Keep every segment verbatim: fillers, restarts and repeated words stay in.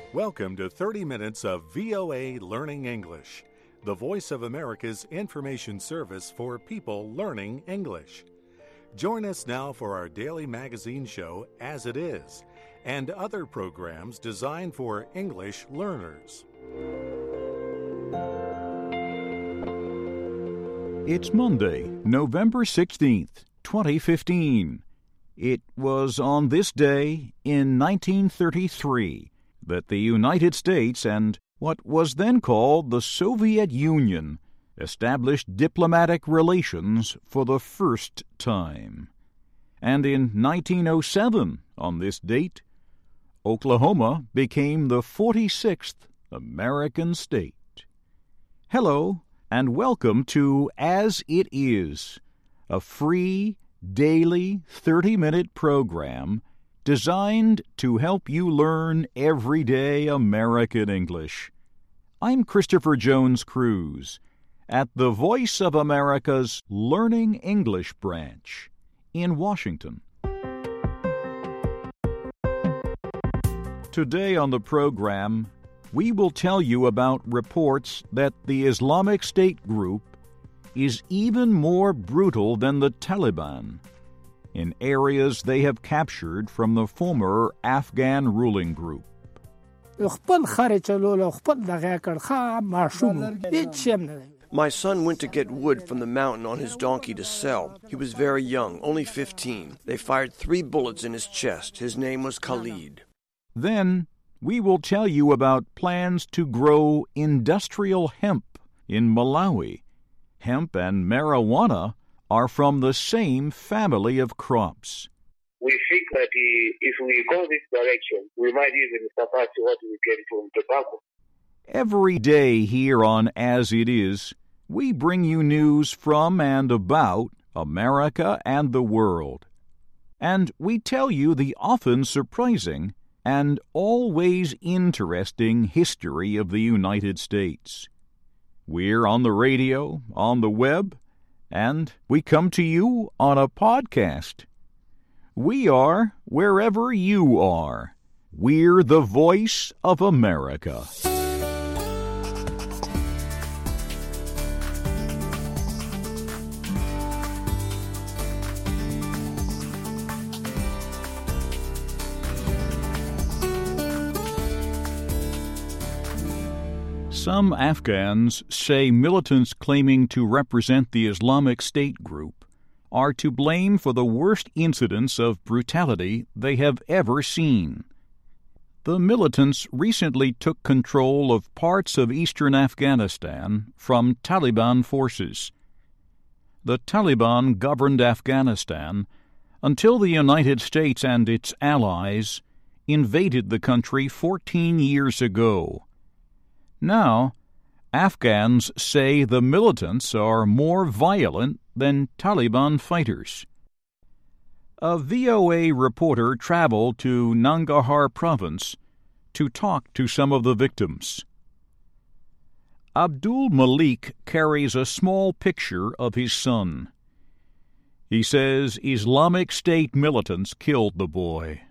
Welcome to thirty minutes of V O A Learning English, the voice of America's information service for people learning English. Join us now for our daily magazine show, As It Is, and other programs designed for English learners. It's Monday, November sixteenth, twenty fifteen. It was on this day in nineteen thirty-three that the United States and what was then called the Soviet Union established diplomatic relations for the first time. And in nineteen oh seven, on this date, Oklahoma became the forty-sixth American state. Hello, and welcome to As It Is, a free, daily thirty-minute program designed to help you learn everyday American English. I'm Christopher Jones Cruz at the Voice of America's Learning English branch in Washington. Today on the program, we will tell you about reports that the Islamic State group is even more brutal than the Taliban in areas they have captured from the former Afghan ruling group. My son went to get wood from the mountain on his donkey to sell. He was very young, only fifteen. They fired three bullets in his chest. His name was Khalid. Then we will tell you about plans to grow industrial hemp in Malawi. Hemp and marijuana are from the same family of crops. We think that if we go this direction, we might even surpass what we get from tobacco. Every day here on As It Is, we bring you news from and about America and the world. And we tell you the often surprising and always interesting history of the United States. We're on the radio, on the web, and we come to you on a podcast. We are wherever you are. We're the voice of America. Some Afghans say militants claiming to represent the Islamic State group are to blame for the worst incidents of brutality they have ever seen. The militants recently took control of parts of eastern Afghanistan from Taliban forces. The Taliban governed Afghanistan until the United States and its allies invaded the country fourteen years ago. Now, Afghans say the militants are more violent than Taliban fighters. A V O A reporter traveled to Nangarhar province to talk to some of the victims. Abdul Malik carries a small picture of his son. He says Islamic State militants killed the boy.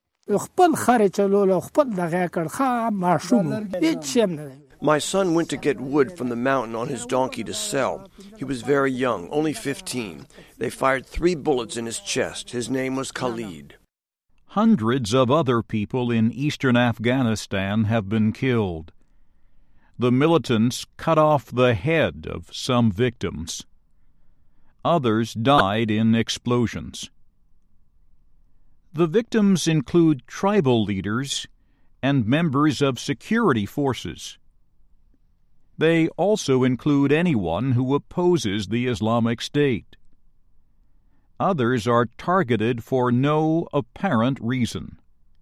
My son went to get wood from the mountain on his donkey to sell. He was very young, only fifteen. They fired three bullets in his chest. His name was Khalid. Hundreds of other people in eastern Afghanistan have been killed. The militants cut off the head of some victims. Others died in explosions. The victims include tribal leaders and members of security forces. They also include anyone who opposes the Islamic State. Others are targeted for no apparent reason.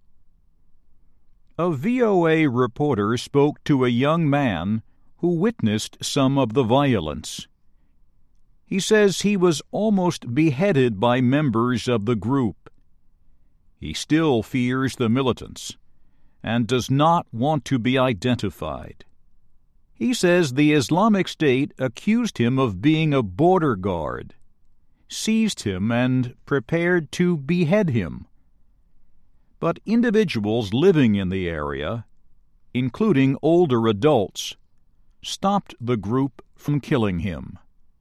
A V O A reporter spoke to a young man who witnessed some of the violence. He says he was almost beheaded by members of the group. He still fears the militants and does not want to be identified. He says the Islamic State accused him of being a border guard, seized him, and prepared to behead him. But individuals living in the area including older adults, stopped the group from killing him.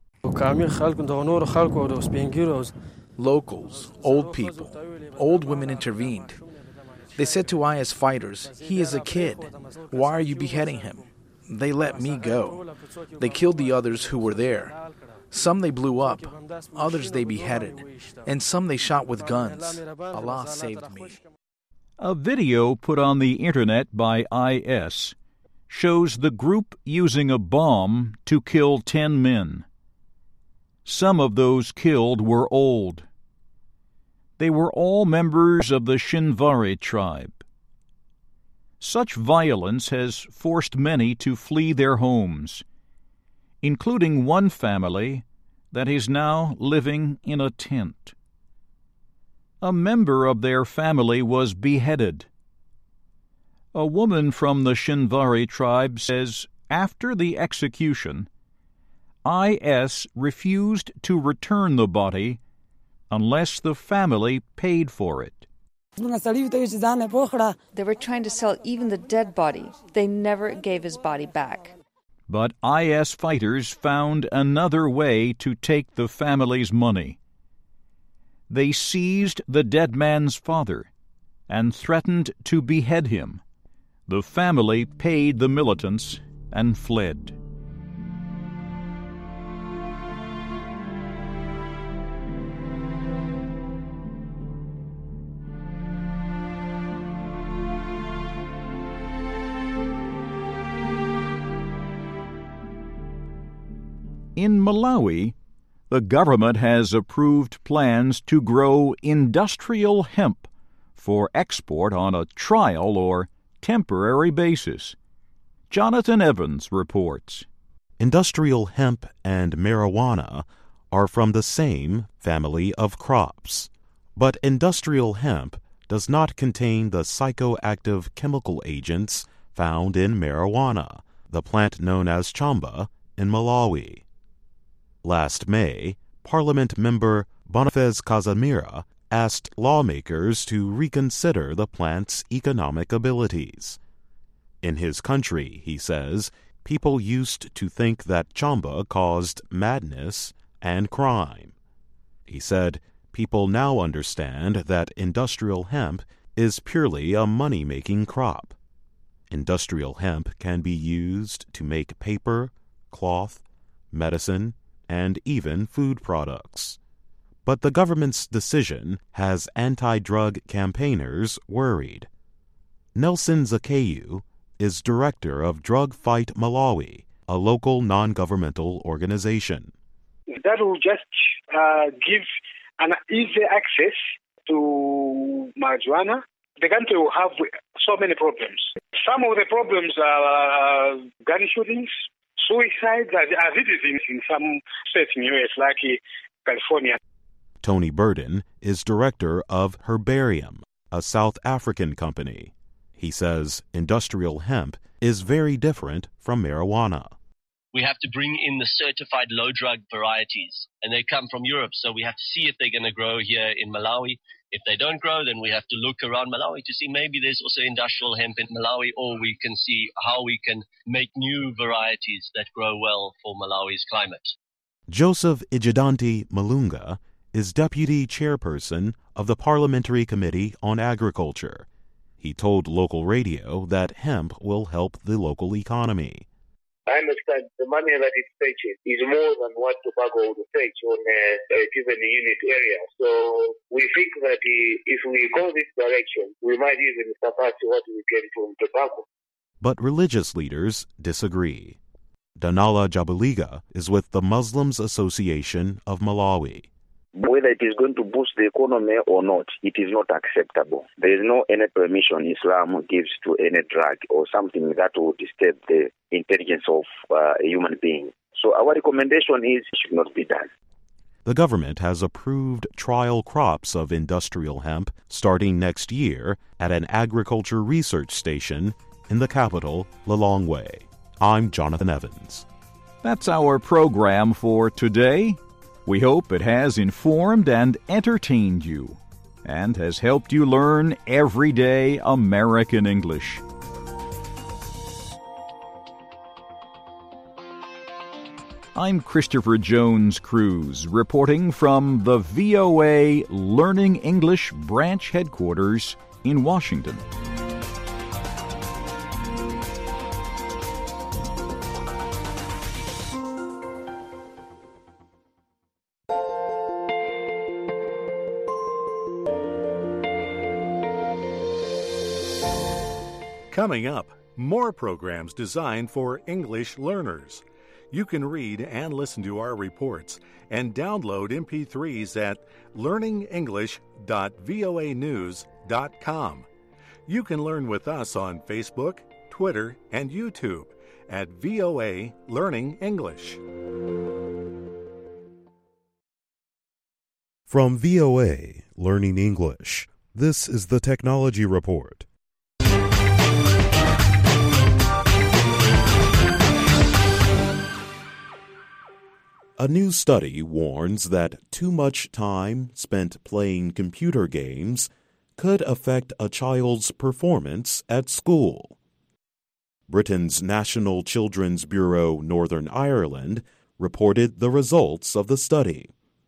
Locals, old people, old women intervened. They said to I S fighters, "He is a kid. Why are you beheading him?" They let me go. They killed the others who were there. Some they blew up, others they beheaded, and some they shot with guns. Allah saved me. A video put on the internet by I S shows the group using a bomb to kill ten men. Some of those killed were old. They were all members of the Shinwari tribe. Such violence has forced many to flee their homes, including one family that is now living in a tent. A member of their family was beheaded. A woman from the Shinwari tribe says after the execution, I S refused to return the body unless the family paid for it. They were trying to sell even the dead body. They never gave his body back. But I S fighters found another way to take the family's money. They seized the dead man's father and threatened to behead him. The family paid the militants and fled. In Malawi, the government has approved plans to grow industrial hemp for export on a trial or temporary basis. Jonathan Evans reports. Industrial hemp and marijuana are from the same family of crops, but industrial hemp does not contain the psychoactive chemical agents found in marijuana, the plant known as chamba, in Malawi. Last May, Parliament member Boniface Casemira asked lawmakers to reconsider the plant's economic abilities. In his country, he says, people used to think that chamba caused madness and crime. He said people now understand that industrial hemp is purely a money-making crop. Industrial hemp can be used to make paper, cloth, medicine, and even food products. But the government's decision has anti-drug campaigners worried. Nelson Zakeyu is director of Drug Fight Malawi, a local non-governmental organization. That will just uh, give an easy access to marijuana. The country will have so many problems. Some of the problems are uh, gun shootings, suicides, as it is in, in some states in the U S, like California. Tony Burden is director of Herbarium, a South African company. He says industrial hemp is very different from marijuana. We have to bring in the certified low-drug varieties, and they come from Europe, so we have to see if they're going to grow here in Malawi. If they don't grow, then we have to look around Malawi to see maybe there's also industrial hemp in Malawi, or we can see how we can make new varieties that grow well for Malawi's climate. Joseph Ijidanti Malunga is deputy chairperson of the Parliamentary Committee on Agriculture. He told local radio that hemp will help the local economy. I understand the money that it fetches is more than what tobacco would fetch on a, a given unit area. So we think that if we go this direction, we might even surpass what we get from tobacco. But religious leaders disagree. Danala Jabuliga is with the Muslims Association of Malawi. Whether it is going to boost the economy or not, it is not acceptable. There is no any permission Islam gives to any drug or something that will disturb the intelligence of uh, a human being. So our recommendation is it should not be done. The government has approved trial crops of industrial hemp starting next year at an agriculture research station in the capital, Lilongwe. I'm Jonathan Evans. That's our program for today. We hope it has informed and entertained you and has helped you learn everyday American English. I'm Christopher Jones Cruz, reporting from the V O A Learning English branch headquarters in Washington. Coming up, more programs designed for English learners. You can read and listen to our reports and download M P threes at learning english dot voa news dot com. You can learn with us on Facebook, Twitter, and YouTube at V O A Learning English. From V O A Learning English, this is the Technology Report. A new study warns that too much time spent playing computer games could affect a child's performance at school. Britain's National Children's Bureau Northern Ireland reported the results of the study.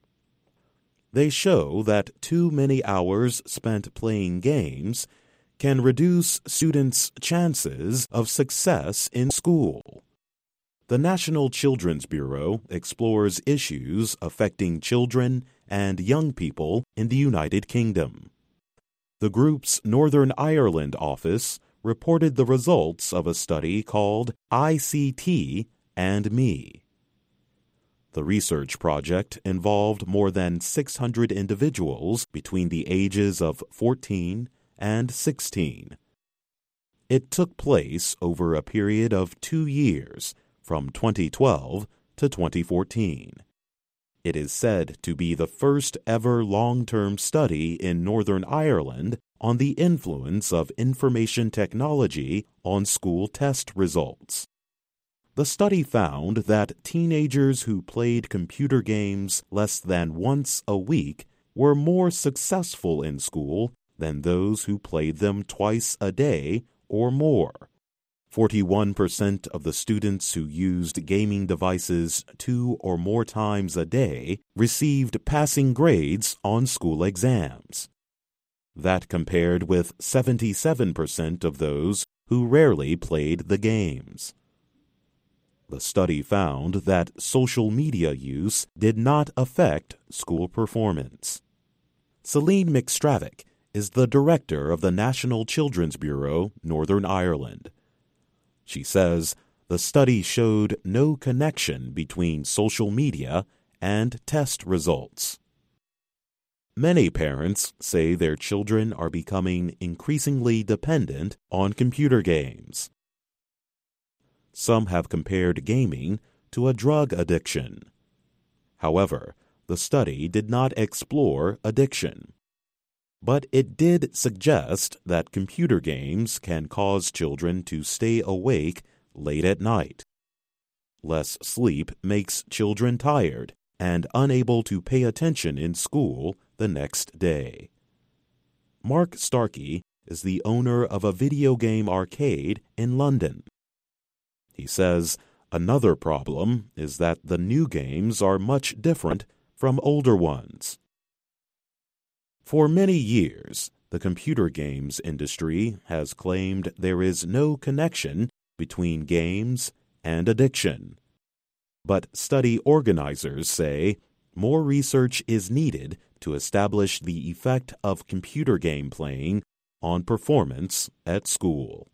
They show that too many hours spent playing games can reduce students' chances of success in school. The National Children's Bureau explores issues affecting children and young people in the United Kingdom. The group's Northern Ireland office reported the results of a study called I C T and Me. The research project involved more than six hundred individuals between the ages of fourteen and sixteen. It took place over a period of two years, from twenty twelve to twenty fourteen. It is said to be the first ever long-term study in Northern Ireland on the influence of information technology on school test results. The study found that teenagers who played computer games less than once a week were more successful in school than those who played them twice a day or more. forty-one percent of the students who used gaming devices two or more times a day received passing grades on school exams. That compared with seventy-seven percent of those who rarely played the games. The study found that social media use did not affect school performance. Celine McStravick is the director of the National Children's Bureau, Northern Ireland. She says the study showed no connection between social media and test results. Many parents say their children are becoming increasingly dependent on computer games. Some have compared gaming to a drug addiction. However, the study did not explore addiction. But it did suggest that computer games can cause children to stay awake late at night. Less sleep makes children tired and unable to pay attention in school the next day. Mark Starkey is the owner of a video game arcade in London. He says another problem is that the new games are much different from older ones. For many years, the computer games industry has claimed there is no connection between games and addiction. But study organizers say more research is needed to establish the effect of computer game playing on performance at school.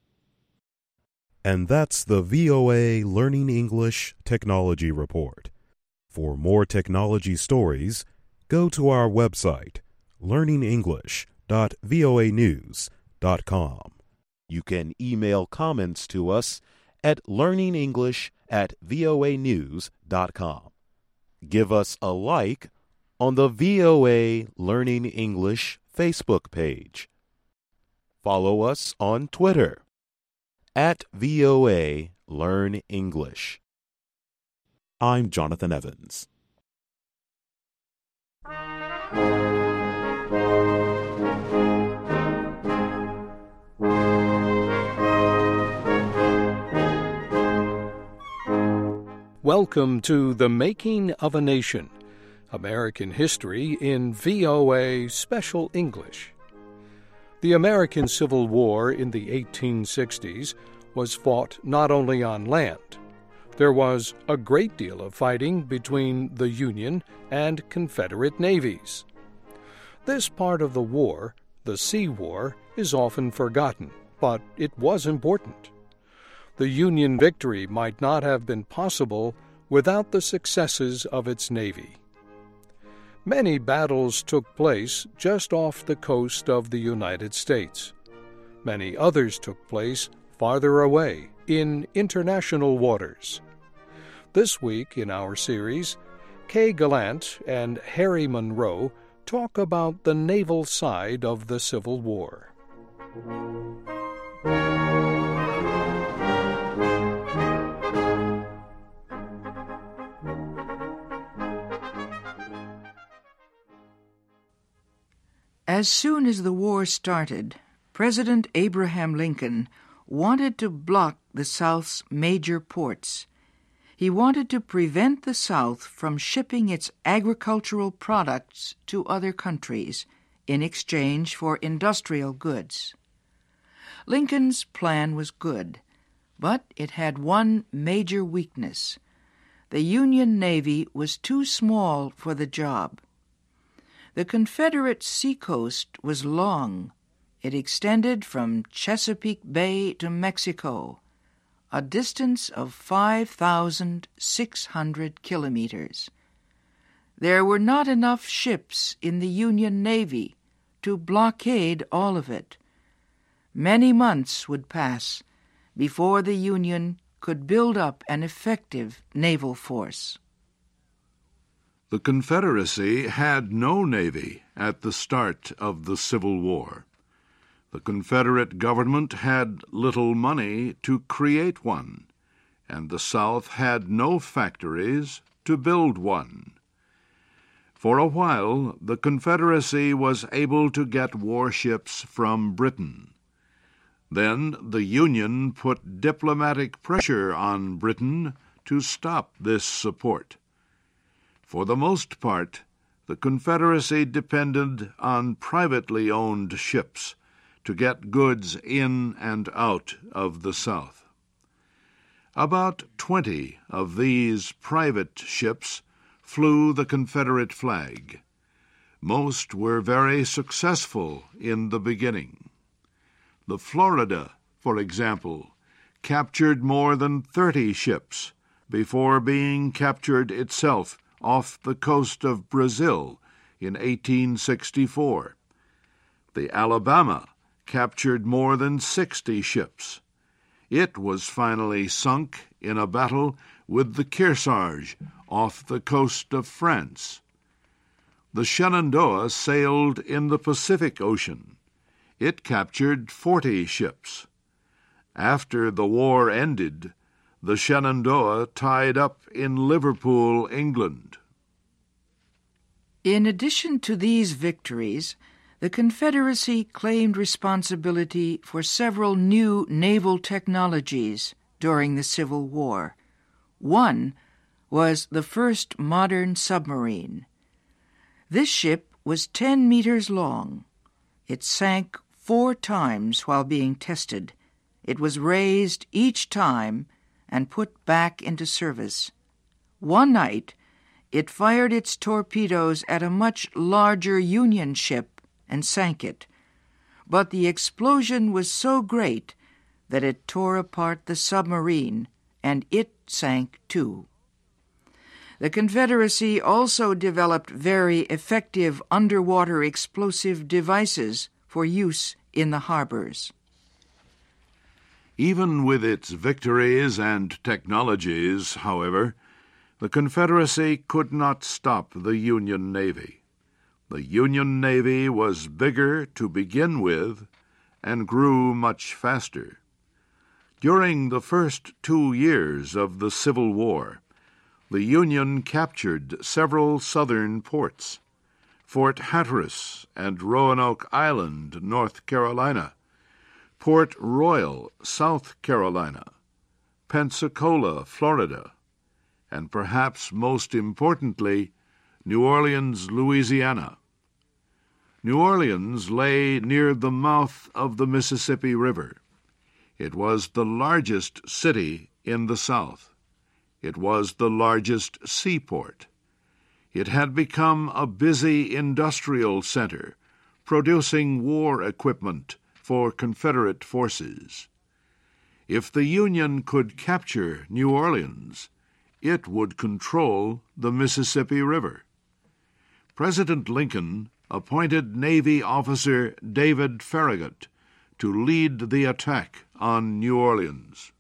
And that's the V O A Learning English Technology Report. For more technology stories, go to our website, learning english dot voa news dot com. You can email comments to us at learningenglish at voa news dot com. Give us a like on the V O A Learning English Facebook page. Follow us on Twitter at V O A Learn English. I'm Jonathan Evans. Welcome to The Making of a Nation, American History in V O A Special English. The American Civil War in the eighteen sixties was fought not only on land. There was a great deal of fighting between the Union and Confederate navies. This part of the war, the Sea War, is often forgotten, but it was important. The Union victory might not have been possible without the successes of its navy. Many battles took place just off the coast of the United States. Many others took place farther away in international waters. This week in our series, Kay Gallant and Harry Monroe talk about the naval side of the Civil War. As soon as the war started, President Abraham Lincoln wanted to block the South's major ports. He wanted to prevent the South from shipping its agricultural products to other countries in exchange for industrial goods. Lincoln's plan was good, but it had one major weakness. The Union Navy was too small for the job. The Confederate seacoast was long. It extended from Chesapeake Bay to Mexico, a distance of five thousand six hundred kilometers. There were not enough ships in the Union Navy to blockade all of it. Many months would pass before the Union could build up an effective naval force. The Confederacy had no navy at the start of the Civil War. The Confederate government had little money to create one, and the South had no factories to build one. For a while, the Confederacy was able to get warships from Britain. Then the Union put diplomatic pressure on Britain to stop this support. For the most part, the Confederacy depended on privately owned ships to get goods in and out of the South. About twenty of these private ships flew the Confederate flag. Most were very successful in the beginning. The Florida, for example, captured more than thirty ships before being captured itself off the coast of Brazil in eighteen sixty-four. The Alabama captured more than sixty ships. It was finally sunk in a battle with the Kearsarge off the coast of France. The Shenandoah sailed in the Pacific Ocean. It captured forty ships. After the war ended, the Shenandoah tied up in Liverpool, England. In addition to these victories, the Confederacy claimed responsibility for several new naval technologies during the Civil War. One was the first modern submarine. This ship was ten meters long. It sank four times while being tested. It was raised each time and put back into service. One night, it fired its torpedoes at a much larger Union ship and sank it. But the explosion was so great that it tore apart the submarine, and it sank too. The Confederacy also developed very effective underwater explosive devices for use in the harbors. Even with its victories and technologies, however, the Confederacy could not stop the Union Navy. The Union Navy was bigger to begin with and grew much faster. During the first two years of the Civil War, the Union captured several southern ports: Fort Hatteras and Roanoke Island, North Carolina, Port Royal, South Carolina, Pensacola, Florida, and perhaps most importantly, New Orleans, Louisiana. New Orleans lay near the mouth of the Mississippi River. It was the largest city in the South. It was the largest seaport. It had become a busy industrial center, producing war equipment for Confederate forces. If the Union could capture New Orleans, it would control the Mississippi River. President Lincoln appointed Navy officer David Farragut to lead the attack on New Orleans.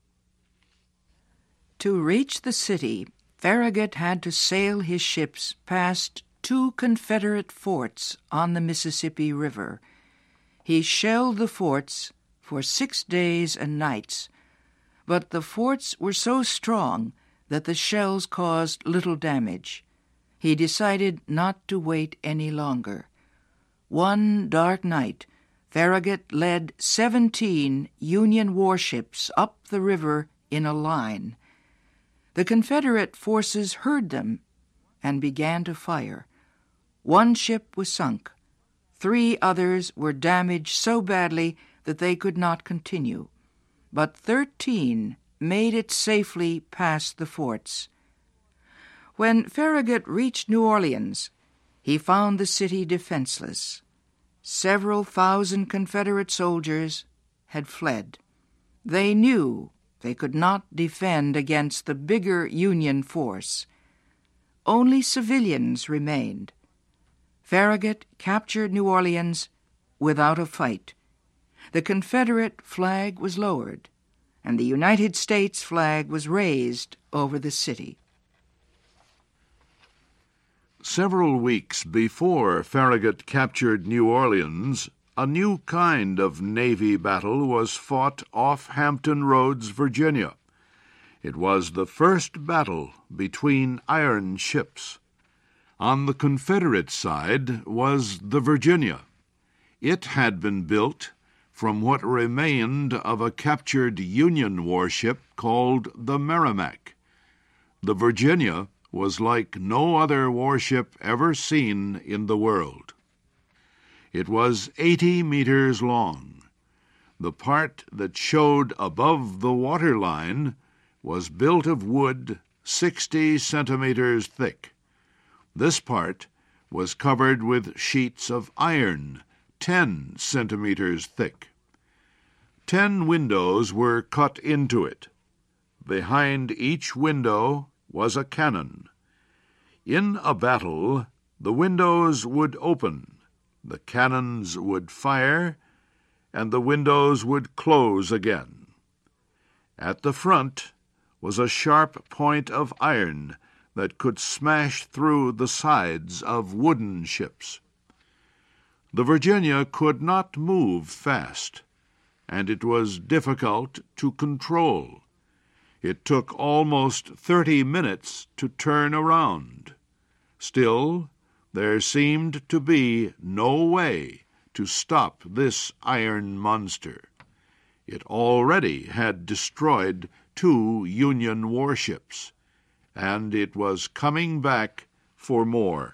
To reach the city, Farragut had to sail his ships past two Confederate forts on the Mississippi River. He shelled the forts for six days and nights, but the forts were so strong that the shells caused little damage. He decided not to wait any longer. One dark night, Farragut led seventeen Union warships up the river in a line. The Confederate forces heard them and began to fire. One ship was sunk. Three others were damaged so badly that they could not continue, but thirteen made it safely past the forts. When Farragut reached New Orleans, he found the city defenseless. Several thousand Confederate soldiers had fled. They knew they could not defend against the bigger Union force. Only civilians remained. Farragut captured New Orleans without a fight. The Confederate flag was lowered, and the United States flag was raised over the city. Several weeks before Farragut captured New Orleans, a new kind of Navy battle was fought off Hampton Roads, Virginia. It was the first battle between iron ships. On the Confederate side was the Virginia. It had been built from what remained of a captured Union warship called the Merrimac. The Virginia was like no other warship ever seen in the world. It was eighty meters long. The part that showed above the waterline was built of wood sixty centimeters thick. This part was covered with sheets of iron ten centimeters thick. Ten windows were cut into it. Behind each window was a cannon. In a battle, the windows would open, the cannons would fire, and the windows would close again. At the front was a sharp point of iron that could smash through the sides of wooden ships. The Virginia could not move fast, and it was difficult to control. It took almost thirty minutes to turn around. Still, there seemed to be no way to stop this iron monster. It already had destroyed two Union warships, and it was coming back for more.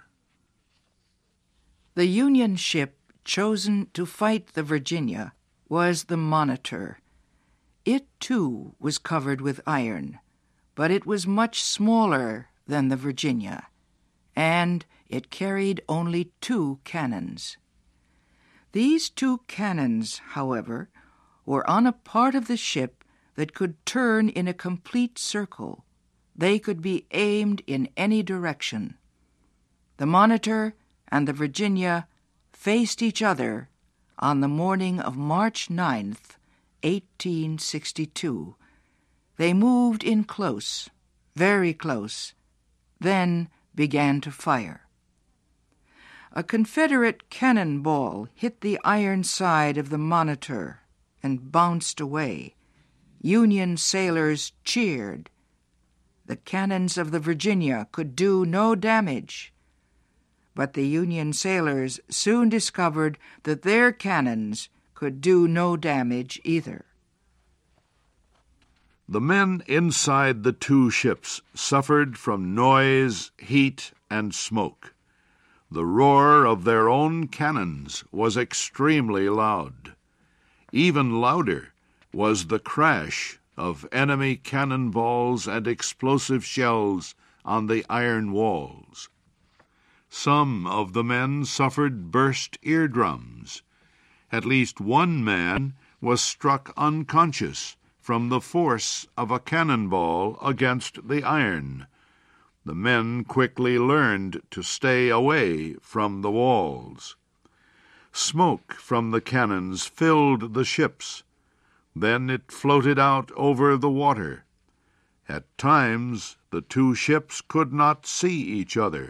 The Union ship chosen to fight the Virginia was the Monitor. It, too, was covered with iron, but it was much smaller than the Virginia, and it carried only two cannons. These two cannons, however, were on a part of the ship that could turn in a complete circle. They could be aimed in any direction. The Monitor and the Virginia faced each other on the morning of March ninth, eighteen sixty-two. They moved in close, very close, then began to fire. A Confederate cannonball hit the iron side of the Monitor and bounced away. Union sailors cheered. The cannons of the Virginia could do no damage, but the Union sailors soon discovered that their cannons could do no damage either. The men inside the two ships suffered from noise, heat, and smoke. The roar of their own cannons was extremely loud. Even louder was the crash of enemy cannonballs and explosive shells on the iron walls. Some of the men suffered burst eardrums. At least one man was struck unconscious from the force of a cannonball against the iron. The men quickly learned to stay away from the walls. Smoke from the cannons filled the ships. Then it floated out over the water. At times, the two ships could not see each other.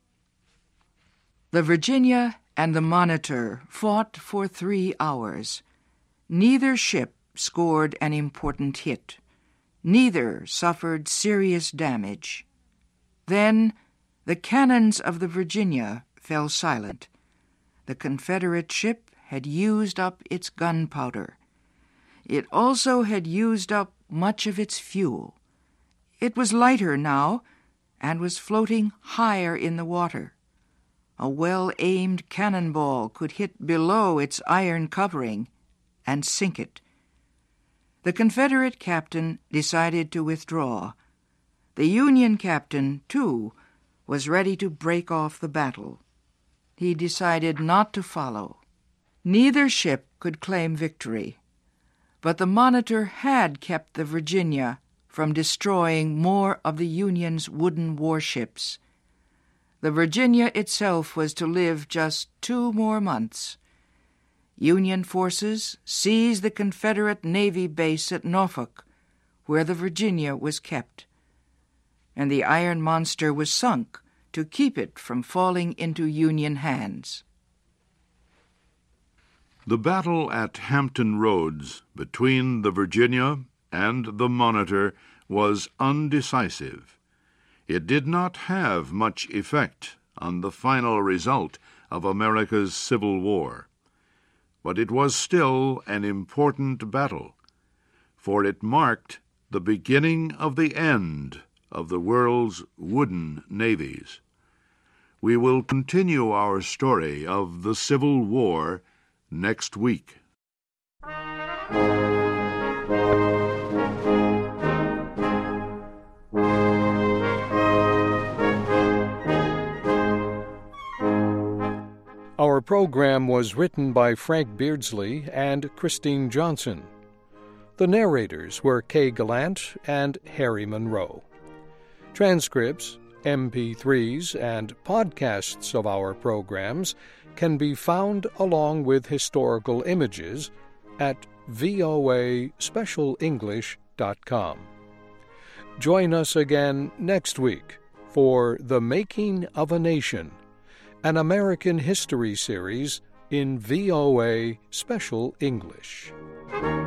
The Virginia and the Monitor fought for three hours. Neither ship scored an important hit. Neither suffered serious damage. Then the cannons of the Virginia fell silent. The Confederate ship had used up its gunpowder. It also had used up much of its fuel. It was lighter now and was floating higher in the water. A well-aimed cannonball could hit below its iron covering and sink it. The Confederate captain decided to withdraw. The Union captain, too, was ready to break off the battle. He decided not to follow. Neither ship could claim victory, but the Monitor had kept the Virginia from destroying more of the Union's wooden warships. The Virginia itself was to live just two more months. Union forces seized the Confederate Navy base at Norfolk, where the Virginia was kept, and the iron monster was sunk to keep it from falling into Union hands. The battle at Hampton Roads between the Virginia and the Monitor was undecisive. It did not have much effect on the final result of America's Civil War. But it was still an important battle, for it marked the beginning of the end of the world's wooden navies. We will continue our story of the Civil War next week. Our program was written by Frank Beardsley and Christine Johnson. The narrators were Kay Gallant and Harry Monroe. Transcripts, M P threes, and podcasts of our programs can be found along with historical images at v o a special english dot com. Join us again next week for The Making of a Nation, an American history series in V O A Special English.